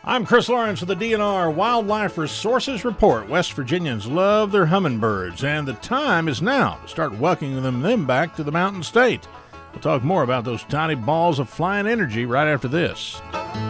I'm Chris Lawrence with the DNR Wildlife Resources Report. West Virginians love their hummingbirds, and the time is now to start welcoming them back to the Mountain State. We'll talk more about those tiny balls of flying energy right after this.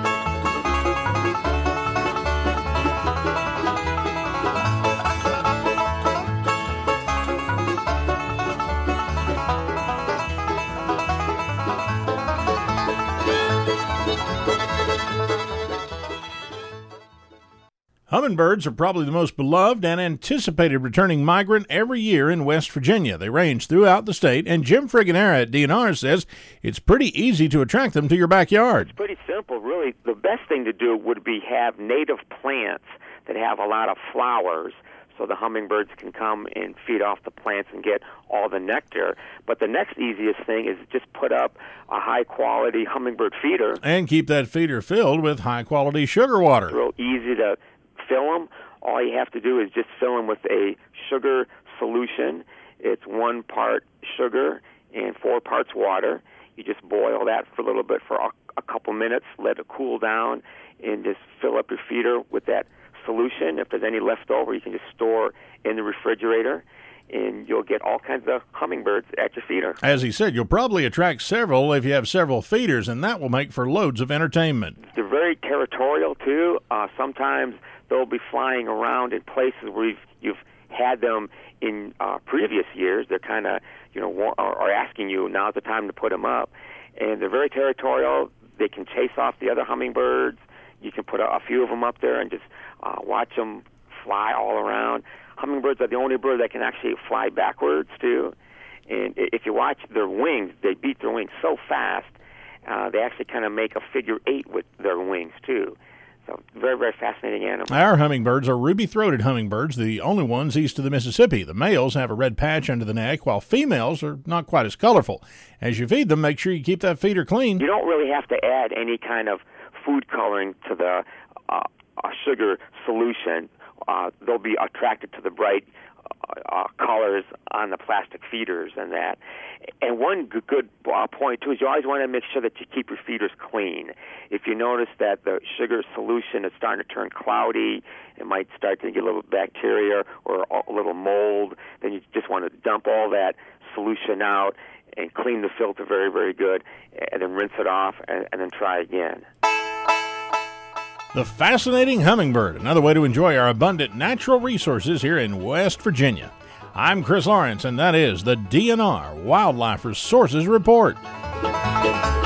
Hummingbirds are probably the most beloved and anticipated returning migrant every year in West Virginia. They range throughout the state, and Jim Friganera at DNR says it's pretty easy to attract them to your backyard. It's pretty simple, really. The best thing to do would be have native plants that have a lot of flowers so the hummingbirds can come and feed off the plants and get all the nectar. But the next easiest thing is just put up a high-quality hummingbird feeder. And keep that feeder filled with high-quality sugar water. It's real easy to fill them. All you have to do is just fill them with a sugar solution. It's 1 part sugar and 4 parts water. You just boil that for a little bit for a couple minutes, let it cool down, and just fill up your feeder with that solution. If there's any left over, you can just store in the refrigerator, and you'll get all kinds of hummingbirds at your feeder. As he said, you'll probably attract several if you have several feeders, and that will make for loads of entertainment. They're very territorial, too. Sometimes they'll be flying around in places where you've had them in previous years. They're kind of, are asking you, now's the time to put them up. And they're very territorial. They can chase off the other hummingbirds. You can put a few of them up there and just watch them fly all around. Hummingbirds are the only bird that can actually fly backwards, too. And if you watch their wings, they beat their wings so fast, they actually kind of make a figure 8 with their wings, too. So very, very fascinating animal. Our hummingbirds are ruby-throated hummingbirds, the only ones east of the Mississippi. The males have a red patch under the neck, while females are not quite as colorful. As you feed them, make sure you keep that feeder clean. You don't really have to add any kind of food coloring to the sugar solution. They'll be attracted to the bright colors on the plastic feeders and that. And one good point, too, is you always want to make sure that you keep your feeders clean. If you notice that the sugar solution is starting to turn cloudy, it might start to get a little bacteria or a little mold, then you just want to dump all that solution out and clean the filter very, very good, and then rinse it off and then try again. The fascinating hummingbird, another way to enjoy our abundant natural resources here in West Virginia. I'm Chris Lawrence, and that is the DNR Wildlife Resources Report.